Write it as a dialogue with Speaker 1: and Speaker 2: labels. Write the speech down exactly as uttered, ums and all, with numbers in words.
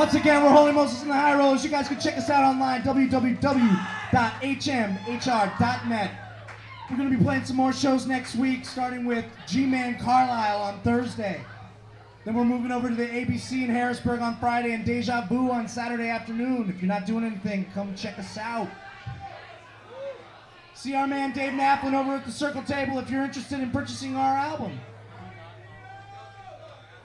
Speaker 1: Once again, we're Holy Moses and the High Rollers. You guys can check us out online, w w w dot h m h r dot net. We're going to be playing some more shows next week, starting with G-Man Carlisle on Thursday. Then we're moving over to the A B C in Harrisburg on Friday and Deja Vu on Saturday afternoon. If you're not doing anything, come check us out. See our man Dave Naplin over at the Circle Table if you're interested in purchasing our album.